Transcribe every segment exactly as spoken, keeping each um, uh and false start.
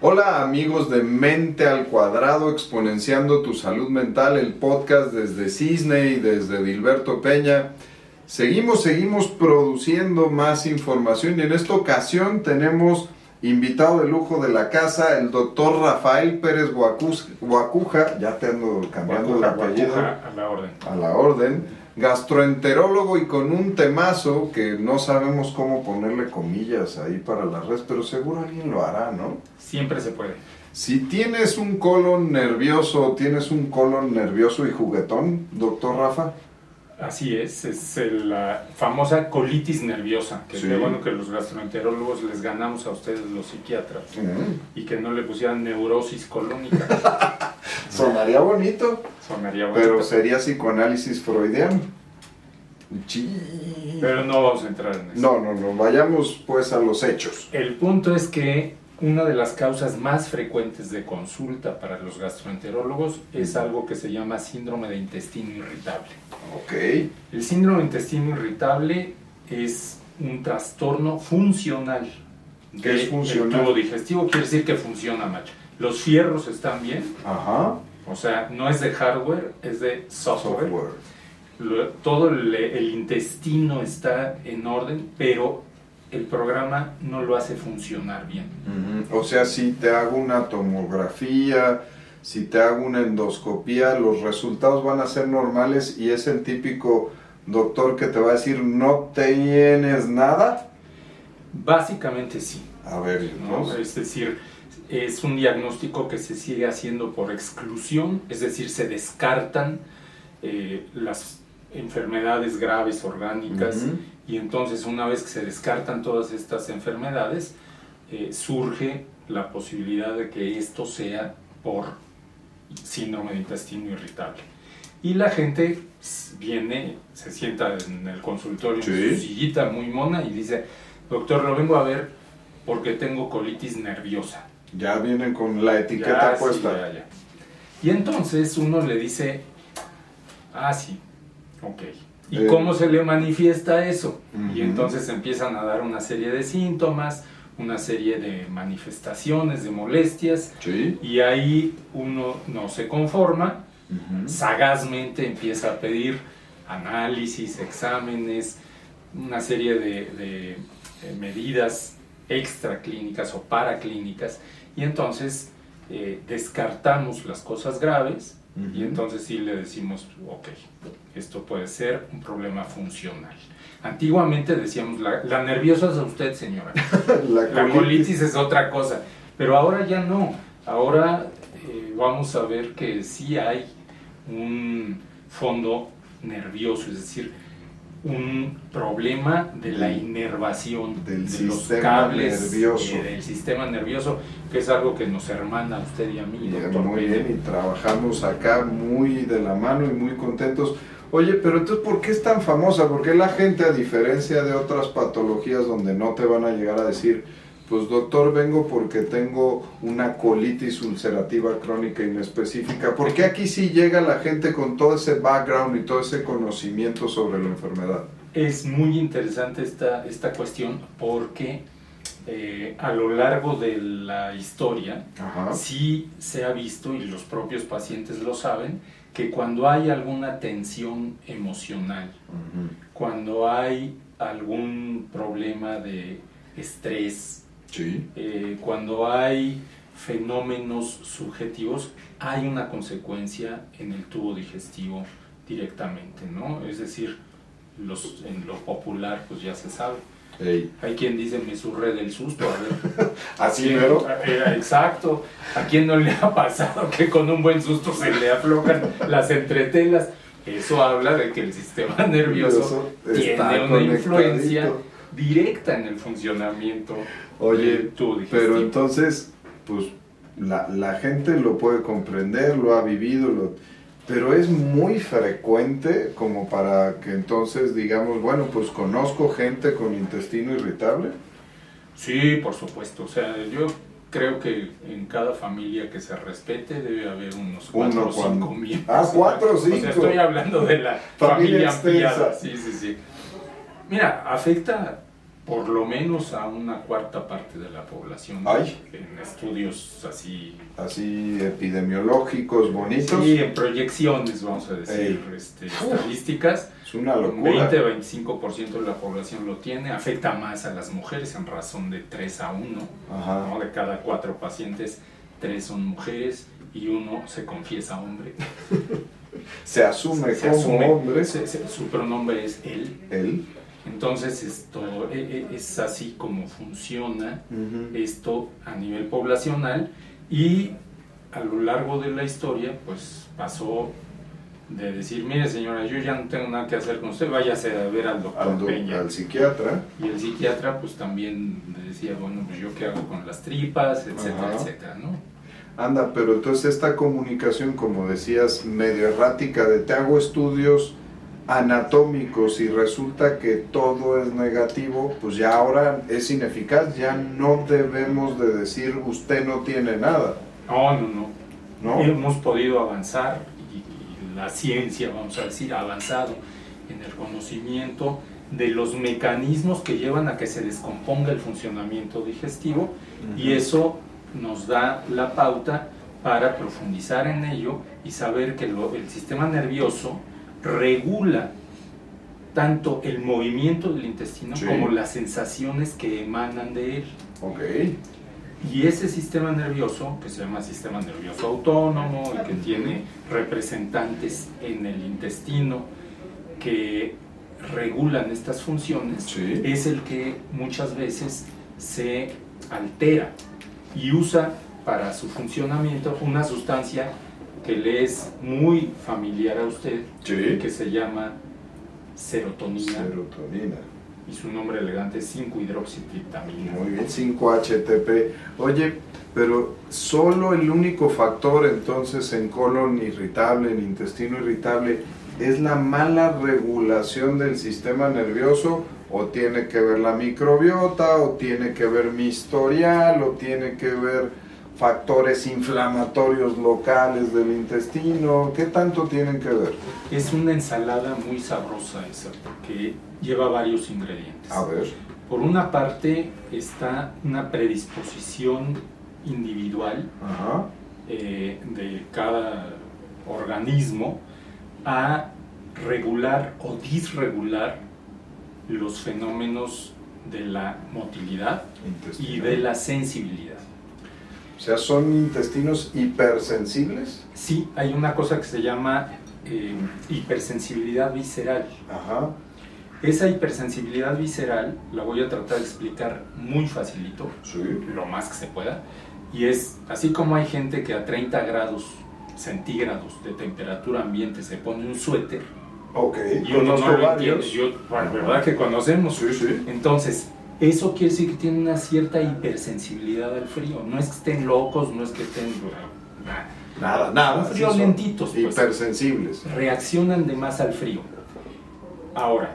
Hola amigos de Mente al Cuadrado, exponenciando tu salud mental, el podcast desde Cisne y desde Dilberto Peña. Seguimos, seguimos produciendo más información y en esta ocasión tenemos invitado de lujo de la casa, el doctor Rafael Pérez Guacuja, ya te ando cambiando Guacuja, el apellido, Guacuja, a la orden. a la orden. Gastroenterólogo y con un temazo que no sabemos cómo ponerle comillas ahí para las redes, pero seguro alguien lo hará, ¿no? Siempre se puede. Si tienes un colon nervioso, tienes un colon nervioso y juguetón, doctor Rafa. Así es, es el, la famosa colitis nerviosa, que Sí. es bueno que los gastroenterólogos les ganamos a ustedes los psiquiatras Mm. y que no le pusieran neurosis colónica. Sonaría bonito, Sonaría bonito. pero sería psicoanálisis freudiano. Sí. Pero no vamos a entrar en eso. No, no, no, vayamos pues a los hechos. El punto es que una de las causas más frecuentes de consulta para los gastroenterólogos es algo que se llama síndrome de intestino irritable. Ok. El síndrome de intestino irritable es un trastorno funcional. ¿Qué es funcional? El tubo digestivo quiere decir que funciona mal. Los fierros están bien, Ajá. o sea, no es de hardware, es de software. Software. Lo- todo el, el intestino está en orden, pero el programa no lo hace funcionar bien. Ujú. O sea, si te hago una tomografía, si te hago una endoscopía, los resultados van a ser normales y es el típico doctor que te va a decir no tienes nada. Básicamente sí, A ver, ¿no? entonces. Es decir, es un diagnóstico que se sigue haciendo por exclusión, es decir, se descartan eh, las enfermedades graves orgánicas. Ujú. Y entonces, una vez que se descartan todas estas enfermedades, eh, surge la posibilidad de que esto sea por síndrome de intestino irritable. Y la gente viene, se sienta en el consultorio, Sí. en su sillita muy mona y dice: doctor, lo vengo a ver porque tengo colitis nerviosa. Ya vienen con la etiqueta Ya, sí, puesta. ya, ya. Y entonces uno le dice: ah, sí, ok. ¿Y Eh. cómo se le manifiesta eso? Ujú. Y entonces empiezan a dar una serie de síntomas, una serie de manifestaciones, de molestias, Sí. y ahí uno no se conforma, Ujú. sagazmente empieza a pedir análisis, exámenes, una serie de, de, eh, medidas extraclínicas o paraclínicas, y entonces eh, descartamos las cosas graves. Ujú. Y entonces sí le decimos: ok, esto puede ser un problema funcional. Antiguamente decíamos: la, la nerviosa es a usted, señora. La La colitis es otra cosa. Pero ahora ya no. Ahora eh, vamos a ver que sí hay un fondo nervioso, es decir, un problema de la inervación Del de los sistema cables nervioso. eh, del sistema nervioso, que es algo que nos hermana a usted y a mí, Bien, doctor muy Peña. bien, y trabajamos acá muy de la mano y muy contentos. Oye, pero entonces, ¿por qué es tan famosa? ¿Por qué la gente, a diferencia de otras patologías donde no te van a llegar a decir, pues doctor, vengo porque tengo una colitis ulcerativa crónica inespecífica? ¿Por qué aquí sí llega la gente con todo ese background y todo ese conocimiento sobre la enfermedad? Es muy interesante esta, esta cuestión porque eh, a lo largo de la historia Ajá. sí se ha visto, y los propios pacientes lo saben, que cuando hay alguna tensión emocional, Ujú. cuando hay algún problema de estrés, Sí. eh, cuando hay fenómenos subjetivos, hay una consecuencia en el tubo digestivo directamente, ¿no? Es decir, los, en lo popular pues ya se sabe. Ey. Hay quien dice: me surré del susto, a ver. Así ¿Quién? mero. Eh, Exacto. ¿A quién no le ha pasado que con un buen susto se le aflojan las entretelas? Eso habla de que el sistema nervioso tiene Está una conectadito. influencia directa en el funcionamiento Oye, del tubo digestivo. pero entonces, pues la, la gente lo puede comprender, lo ha vivido, lo, pero es muy frecuente como para que entonces digamos, bueno, pues conozco gente con intestino irritable. Sí, por supuesto. O sea, yo creo que en cada familia que se respete debe haber unos cuatro Uno o cinco cuando- miembros. Ah, cuatro o O sea, cinco. estoy hablando de la Familia familia extensa. ampliada. Sí, sí, sí. Mira, afecta por lo menos a una cuarta parte de la población. Ay. En estudios así... Así epidemiológicos, bonitos. Sí, en proyecciones, vamos a decir, este, estadísticas. Es una locura. Un veinte a veinticinco por ciento de la población lo tiene. Afecta más a las mujeres en razón de tres a uno. Ajá. ¿No? De cada cuatro pacientes, tres son mujeres y uno se confiesa hombre. Se asume se, se como asume, hombre. Se, se, su pronombre es él. Él. Entonces esto es así como funciona Uh-huh. esto a nivel poblacional, y a lo largo de la historia pues pasó de decir, mire señora, yo ya no tengo nada que hacer con usted, váyase a ver al doctor Al, do- Peña. al psiquiatra. Y el psiquiatra pues también le decía, bueno, pues yo qué hago con las tripas, etcétera, Ajá. etcétera, ¿no? Anda, pero entonces esta comunicación, como decías, medio errática, de te hago estudios anatómicos y resulta que todo es negativo, pues ya ahora es ineficaz, ya no debemos de decir usted no tiene nada, No, no, no. ¿no? Hemos podido avanzar y, y la ciencia, vamos a decir, ha avanzado en el conocimiento de los mecanismos que llevan a que se descomponga el funcionamiento digestivo. Uh-huh. Y eso nos da la pauta para profundizar en ello y saber que lo, el sistema nervioso regula tanto el movimiento del intestino, sí, como las sensaciones que emanan de él. Okay. Y ese sistema nervioso, que se llama sistema nervioso autónomo y que tiene representantes en el intestino que regulan estas funciones, sí, es el que muchas veces se altera y usa para su funcionamiento una sustancia que le es muy familiar a usted, sí, que se llama serotonina. Serotonina. Y su nombre elegante es cinco hidroxitriptamina. Muy bien, cinco H T P. Oye, pero solo el único factor entonces en colon irritable, en intestino irritable, ¿es la mala regulación del sistema nervioso? ¿O tiene que ver la microbiota? ¿O tiene que ver mi historial? ¿O tiene que ver factores inflamatorios locales del intestino? ¿Qué tanto tienen que ver? Es una ensalada muy sabrosa esa, porque lleva varios ingredientes. A ver. Por una parte está una predisposición individual, Ajá. eh, de cada organismo a regular o disregular los fenómenos de la motilidad y de la sensibilidad. O sea, ¿son intestinos hipersensibles? Sí, hay una cosa que se llama eh, hipersensibilidad visceral. Ajá. Esa hipersensibilidad visceral la voy a tratar de explicar muy facilito, sí, lo más que se pueda, y es así como hay gente que a treinta grados centígrados de temperatura ambiente se pone un suéter. Ok, y uno no lo entiende. Yo, bueno, ¿verdad que conocemos? Sí, sí. Entonces, eso quiere decir que tienen una cierta hipersensibilidad al frío. No es que estén locos, no es que estén... Nada, nada. nada frío lentitos. Pues, hipersensibles. Reaccionan de más al frío. Ahora,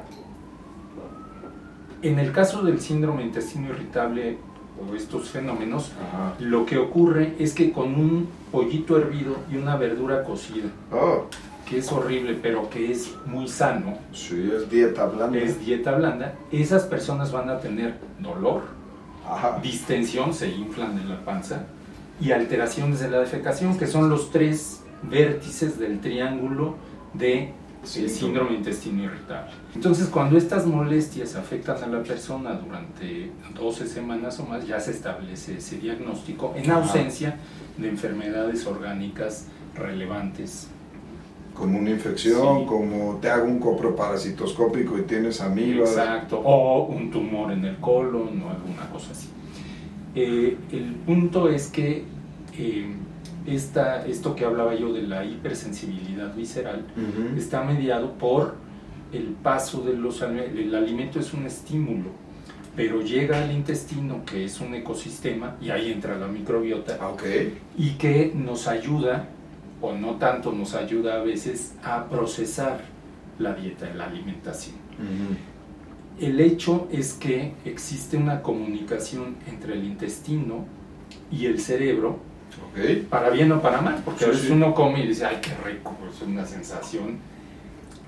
en el caso del síndrome de intestino irritable o estos fenómenos, ajá, lo que ocurre es que con un pollito hervido y una verdura cocida, oh, que es horrible, pero que es muy sano. Sí, es dieta blanda. Es dieta blanda. Esas personas van a tener dolor, ajá, distensión, se inflan de la panza, y alteraciones de la defecación, que son los tres vértices del triángulo de sí, el síndrome de intestino irritable. Entonces, cuando estas molestias afectan a la persona durante doce semanas o más, ya se establece ese diagnóstico en ausencia de enfermedades orgánicas relevantes. Como una infección, sí, como te hago un coproparasitoscópico y tienes amibas. Exacto, o un tumor en el colon o alguna cosa así. Eh, el punto es que eh, esta, esto que hablaba yo de la hipersensibilidad visceral, uh-huh, está mediado por el paso de los alimentos. El alimento es un estímulo, pero llega al intestino, que es un ecosistema, y ahí entra la microbiota, okay, y que nos ayuda, o no tanto nos ayuda a veces, a procesar la dieta, la alimentación. Uh-huh. El hecho es que existe una comunicación entre el intestino y el cerebro, okay, para bien o para mal, porque sí, a veces sí, uno come y dice, ay, qué rico, es una sensación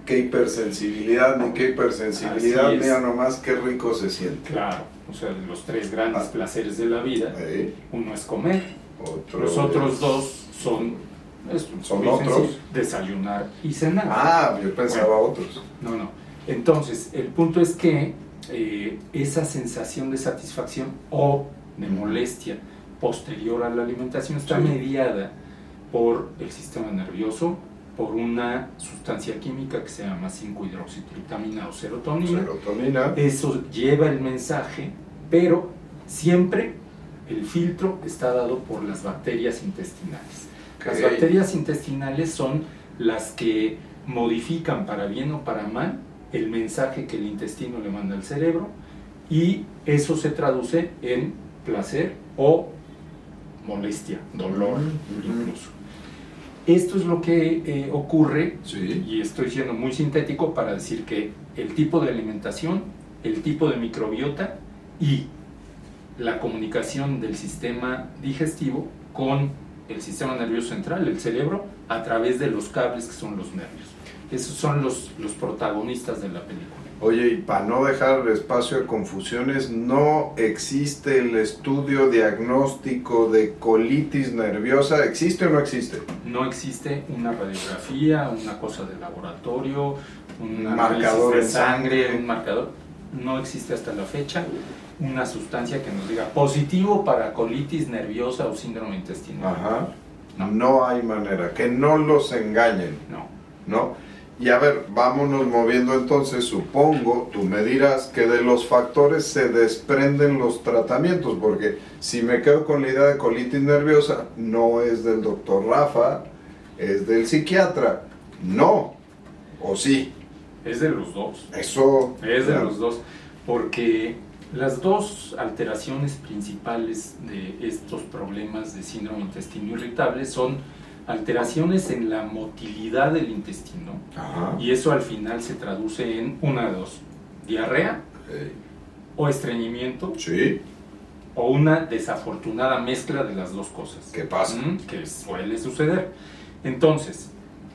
qué hipersensibilidad, ni qué hipersensibilidad, mira nomás qué rico se siente. Claro, o sea, los tres grandes ah. placeres de la vida, ¿Eh? uno es comer, Otro los otros es... dos son, es, son otros, desayunar y cenar. Ah, yo pensaba bueno, otros. No, no. Entonces, el punto es que eh, esa sensación de satisfacción o de molestia posterior a la alimentación está sí. mediada por el sistema nervioso, por una sustancia química que se llama cinco hidroxitriptamina o serotonina. serotonina. Eso lleva el mensaje, pero siempre el filtro está dado por las bacterias intestinales. Okay. Las bacterias intestinales son las que modifican para bien o para mal el mensaje que el intestino le manda al cerebro, y eso se traduce en placer o molestia, dolor mm-hmm. incluso. Esto es lo que eh, ocurre, sí. y estoy siendo muy sintético para decir que el tipo de alimentación, el tipo de microbiota y la comunicación del sistema digestivo con el sistema nervioso central, el cerebro, a través de los cables que son los nervios. Esos son los, los protagonistas de la película. Oye, y para no dejar espacio a confusiones, ¿no existe el estudio diagnóstico de colitis nerviosa? ¿Existe o no existe? No existe una radiografía, una cosa de laboratorio, un marcador de sangre, sangre, un marcador. No existe hasta la fecha una sustancia que nos diga positivo para colitis nerviosa o síndrome intestinal. Ajá. No, no hay manera, que no los engañen. No. ¿No? Y a ver, vámonos moviendo entonces, supongo, tú me dirás que de los factores se desprenden los tratamientos, porque si me quedo con la idea de colitis nerviosa, no es del doctor Rafa, es del psiquiatra. No, ¿o sí? Es de los dos. Eso. Es de los dos, porque las dos alteraciones principales de estos problemas de síndrome intestino irritable son alteraciones en la motilidad del intestino. Ajá. Y eso al final se traduce en una de dos: diarrea hey. o estreñimiento, sí. o una desafortunada mezcla de las dos cosas. ¿Qué pasa? ¿Mm? Que suele suceder. Entonces,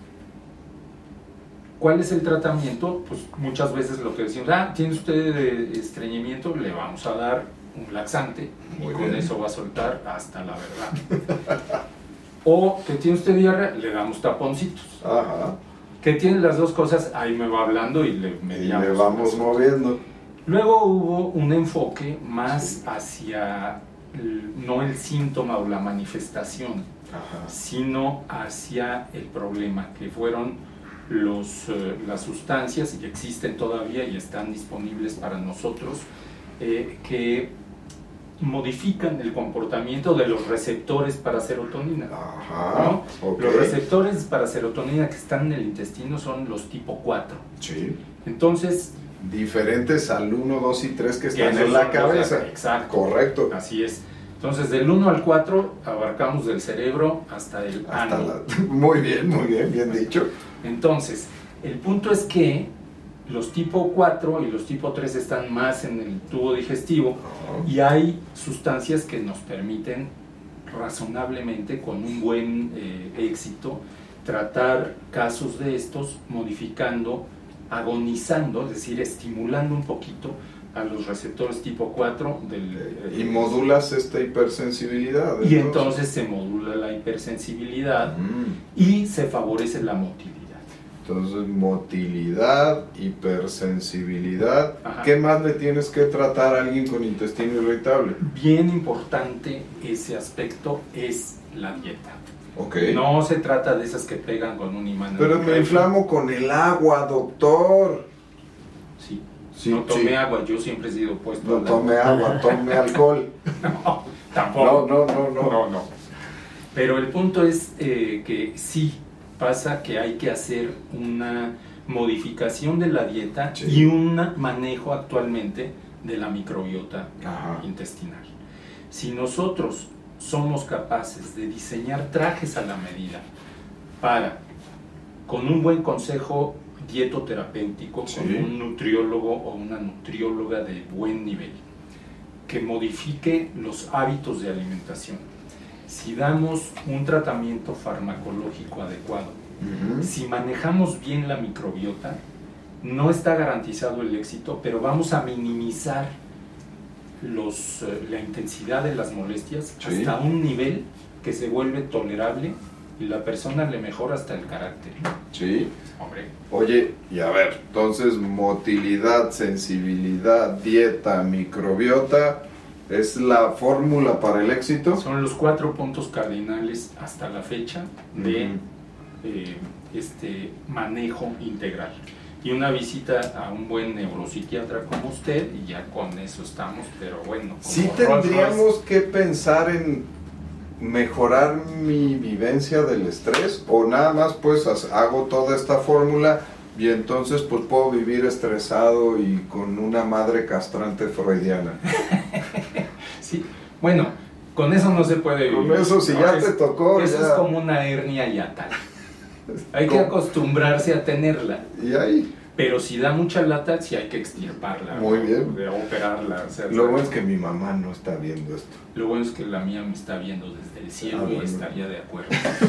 ¿cuál es el tratamiento? Pues muchas veces lo que decimos, ah, tiene usted estreñimiento, le vamos a dar un laxante, Muy y con bien. eso va a soltar hasta la verdad. O que tiene usted diarrea, le damos taponcitos. Ajá. Que tiene las dos cosas, ahí me va hablando y le mediamos. Y le vamos moviendo. Luego hubo un enfoque más sí. hacia el, no el síntoma o la manifestación, Ajá. sino hacia el problema, que fueron los, eh, las sustancias, y existen todavía y están disponibles para nosotros, eh, que modifican el comportamiento de los receptores para serotonina. Ajá, ¿no? okay. Los receptores para serotonina que están en el intestino son los tipo cuatro. Sí. Entonces, diferentes al uno, dos y tres que están que en la cabeza. Los, exacto. Correcto. Así es. Entonces, del uno al cuatro abarcamos del cerebro hasta el hasta ano. La... Muy bien, muy bien, bien dicho. Entonces, el punto es que los tipo cuatro y los tipo tres están más en el tubo digestivo, uh-huh. y hay sustancias que nos permiten razonablemente, con un buen eh, éxito, tratar casos de estos modificando, agonizando, es decir, estimulando un poquito a los receptores tipo cuatro del, eh, y modulas esta hipersensibilidad. Y entonces, entonces se modula la hipersensibilidad mm. y se favorece la motilidad. Entonces, motilidad, hipersensibilidad. Ajá. ¿Qué más le tienes que tratar a alguien con intestino irritable? Bien importante ese aspecto es la dieta. Okay. No se trata de esas que pegan con un imán. Pero me inflamo con el agua, doctor. Sí, sí no tome sí. agua, yo siempre he sido opuesto. No tome agua, tome alcohol. No, tampoco. No, no, no, no. no, no. Pero el punto es eh, que sí, pasa que hay que hacer una modificación de la dieta, sí. y un manejo actualmente de la microbiota Ajá. intestinal. Si nosotros somos capaces de diseñar trajes a la medida para, con un buen consejo dietoterapéutico, sí. con un nutriólogo o una nutrióloga de buen nivel, que modifique los hábitos de alimentación, si damos un tratamiento farmacológico adecuado Uh-huh. Si manejamos bien la microbiota, no está garantizado el éxito, pero vamos a minimizar los, eh, la intensidad de las molestias sí. hasta un nivel que se vuelve tolerable y la persona le mejora hasta el carácter. Sí. Hombre. Oye, y a ver, entonces motilidad, sensibilidad, dieta, microbiota, ¿es la fórmula para el éxito? Son los cuatro puntos cardinales hasta la fecha de uh-huh. eh, este manejo integral. Y una visita a un buen neuropsiquiatra como usted, y ya con eso estamos, pero bueno. Sí tendríamos Royce, que pensar en mejorar mi vivencia del estrés, o nada más pues hago toda esta fórmula y entonces pues puedo vivir estresado y con una madre castrante freudiana. Sí, bueno, con eso no se puede vivir. Con eso si ¿no? ya es, te tocó. Eso ya. Es como una hernia yatal. Hay que acostumbrarse a tenerla. Y ahí. Pero si da mucha lata, sí hay que extirparla. Muy bien. De operarla. O sea, lo bueno es que mi mamá no está viendo esto. Lo bueno es que la mía me está viendo desde el cielo ah, bueno. y estaría de acuerdo.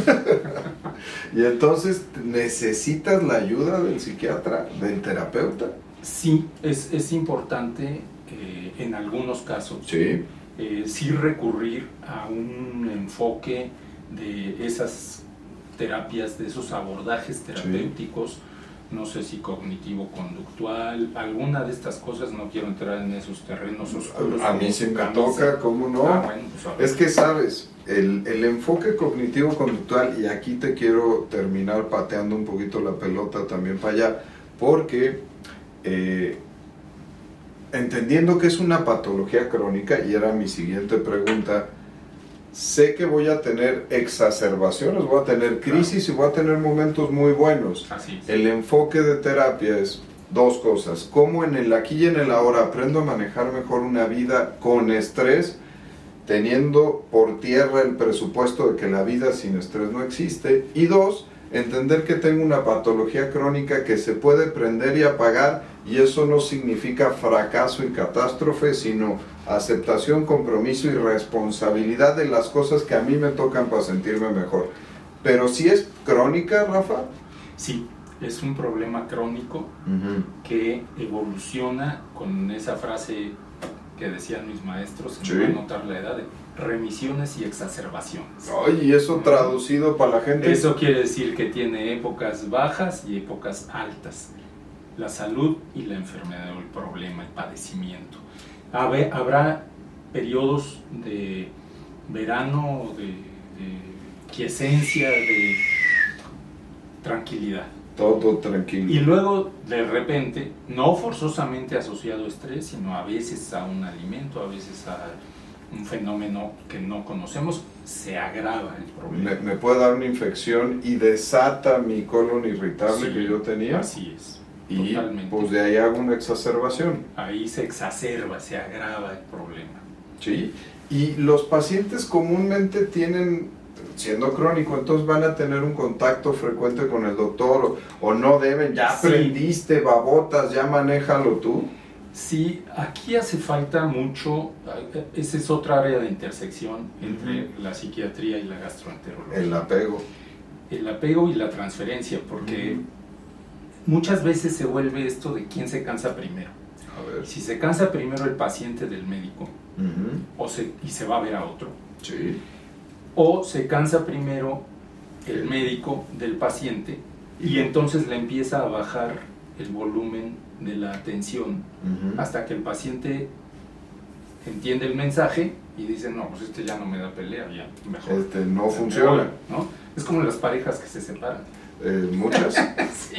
Y entonces, ¿necesitas la ayuda del psiquiatra, del terapeuta? Sí, es, es importante eh, en algunos casos. Sí. Eh, sí recurrir a un enfoque de esas terapias, de esos abordajes terapéuticos, sí. No sé si cognitivo-conductual, alguna de estas cosas, no quiero entrar en esos terrenos oscuros. A mí sí me toca, ¿cómo no? Ah, bueno, pues es que sabes, el, el enfoque cognitivo-conductual, y aquí te quiero terminar pateando un poquito la pelota también para allá, porque eh, entendiendo que es una patología crónica, y era mi siguiente pregunta, sé que voy a tener exacerbaciones, voy a tener crisis claro. y voy a tener momentos muy buenos. Así es. El enfoque de terapia es dos cosas. Cómo en el aquí y en el ahora aprendo a manejar mejor una vida con estrés, teniendo por tierra el presupuesto de que la vida sin estrés no existe. Y dos, entender que tengo una patología crónica que se puede prender y apagar, y eso no significa fracaso y catástrofe, sino aceptación, compromiso y responsabilidad de las cosas que a mí me tocan para sentirme mejor. Pero si es crónica, Rafa. Sí, es un problema crónico uh-huh. que evoluciona con esa frase que decían mis maestros, sí. me va a notar la edad, de remisiones y exacerbaciones. Ay, ¿y eso traducido para la gente? Eso quiere decir que tiene épocas bajas y épocas altas. La salud y la enfermedad, o el problema, el padecimiento. Habrá periodos de verano, de, de quiescencia, de tranquilidad. Todo tranquilo. Y luego, de repente, no forzosamente asociado a estrés, sino a veces a un alimento, a veces a un fenómeno que no conocemos, se agrava el problema. Me, me puede dar una infección y desata mi colon irritable, sí, que yo tenía. Así es. Y totalmente. Pues de ahí hago una exacerbación. Ahí se exacerba, se agrava el problema. Sí, y los pacientes comúnmente tienen, siendo crónico, entonces van a tener un contacto frecuente con el doctor, o, o no deben, ya sí. aprendiste, babotas, ya manéjalo tú. Sí, aquí hace falta mucho, esa es otra área de intersección entre uh-huh. la psiquiatría y la gastroenterología. El apego. El apego y la transferencia, porque uh-huh. muchas veces se vuelve esto de quién se cansa primero. A ver. Si se cansa primero el paciente del médico, uh-huh. o se, y se va a ver a otro, sí. o se cansa primero el sí. médico del paciente, y entonces le empieza a bajar el volumen de la atención uh-huh. hasta que el paciente entiende el mensaje y dice, no, pues este ya no me da pelea, ya mejor. Este no funciona. ¿No? Es como las parejas que se separan. Eh, muchas. Sí.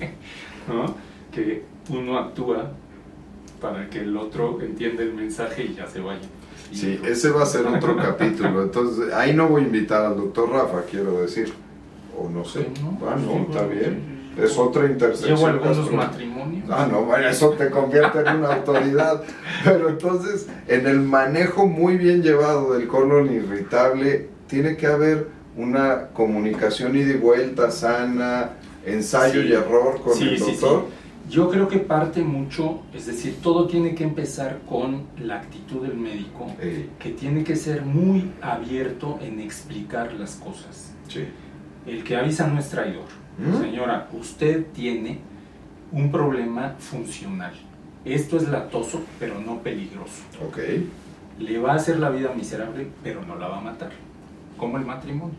¿No? Que uno actúa para que el otro entienda el mensaje y ya se vaya. Y sí, ese va a ser otro capítulo. Entonces, ahí no voy a invitar al doctor Rafa, quiero decir. O no sé. No, ah, no, sí, está bueno, bien. Sí, sí. Es otra intersección. Llevo algunos matrimonios. Ah, no, bueno, eso te convierte en una autoridad. Pero entonces, en el manejo muy bien llevado del colon irritable, tiene que haber una comunicación ida y vuelta sana, ensayo sí. y error con sí, el sí, doctor. Sí. Yo creo que parte mucho, es decir, todo tiene que empezar con la actitud del médico, sí. que tiene que ser muy abierto en explicar las cosas. Sí. El que avisa no es traidor. ¿Mm? Señora, usted tiene un problema funcional. Esto es latoso, pero no peligroso. Ok. Le va a hacer la vida miserable, pero no la va a matar. Como el matrimonio.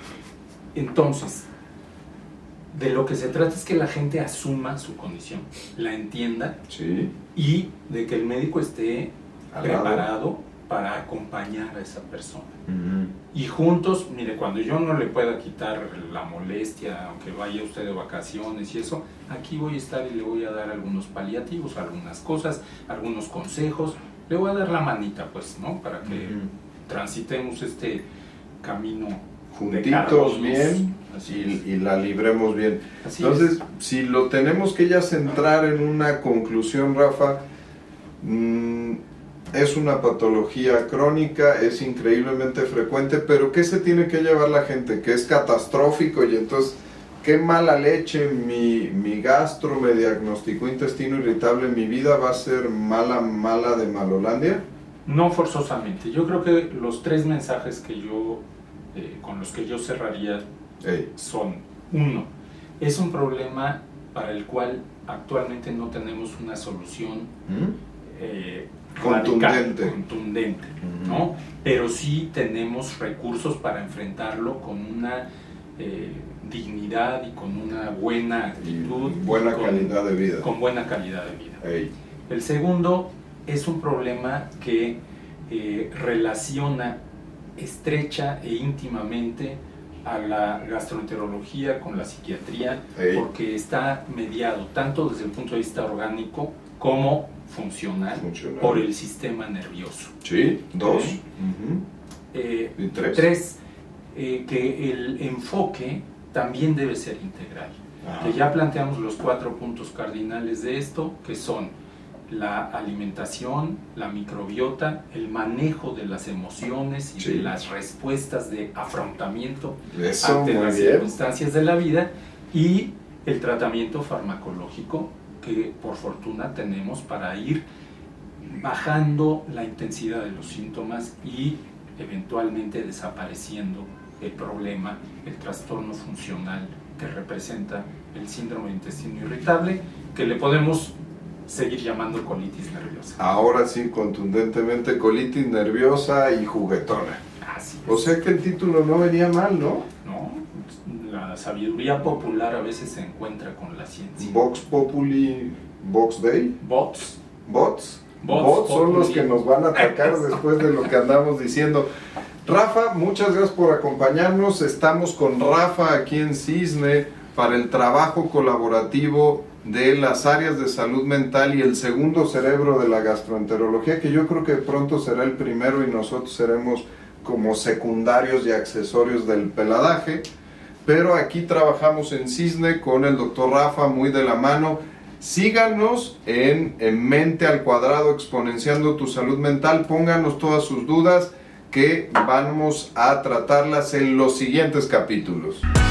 Entonces, de lo que se trata es que la gente asuma su condición, la entienda, sí, y de que el médico esté preparado para acompañar a esa persona. Uh-huh. Y juntos, mire, cuando yo no le pueda quitar la molestia, aunque vaya usted de vacaciones y eso, aquí voy a estar y le voy a dar algunos paliativos, algunas cosas, algunos consejos, le voy a dar la manita, pues, ¿no? Para que uh-huh. transitemos este camino juntitos bien y, y la libremos bien. Así Entonces, es. Si lo tenemos que ya centrar en una conclusión, Rafa, mmm, es una patología crónica, es increíblemente frecuente, pero ¿qué se tiene que llevar la gente? Que es catastrófico y entonces, qué mala leche, mi, mi gastro me diagnosticó intestino irritable, mi vida va a ser mala, mala de Malolandia. No forzosamente. Yo creo que los tres mensajes que yo, eh, con los que yo cerraría Ey. son: uno, es un problema para el cual actualmente no tenemos una solución ¿Mm? eh, contundente, radical, contundente uh-huh. ¿no? Pero sí tenemos recursos para enfrentarlo con una eh, dignidad y con una buena actitud, y buena con, calidad de vida. Con buena calidad de vida. Ey. El segundo es un problema que eh, relaciona estrecha e íntimamente a la gastroenterología con la psiquiatría, Ey. porque está mediado tanto desde el punto de vista orgánico como funcional, funcional. por el sistema nervioso. Sí, dos. ¿Eh? Uh-huh. eh, y tres. Tres, eh, que el enfoque también debe ser integral. Ajá. Que ya planteamos los cuatro puntos cardinales de esto, que son la alimentación, la microbiota, el manejo de las emociones y sí. de las respuestas de afrontamiento Eso, ante las bien. circunstancias de la vida, y el tratamiento farmacológico que por fortuna tenemos para ir bajando la intensidad de los síntomas y eventualmente desapareciendo el problema, el trastorno funcional que representa el síndrome de intestino irritable, que le podemos seguir llamando colitis nerviosa. Ahora sí, contundentemente, colitis nerviosa y juguetona. Así es. O sea que el título no venía mal, ¿no? No, la sabiduría popular a veces se encuentra con la ciencia. Vox Populi, Vox Dei. Bots. Bots. Bots, Bots son los que nos van a atacar después de lo que andamos diciendo. Rafa, muchas gracias por acompañarnos. Estamos con Rafa aquí en Cisne para el trabajo colaborativo de las áreas de salud mental y el segundo cerebro de la gastroenterología, que yo creo que pronto será el primero y nosotros seremos como secundarios y accesorios del peladaje. Pero aquí trabajamos en Cisne con el doctor Rafa muy de la mano. Síganos en, en Mente al Cuadrado, exponenciando tu salud mental. Pónganos todas sus dudas que vamos a tratarlas en los siguientes capítulos.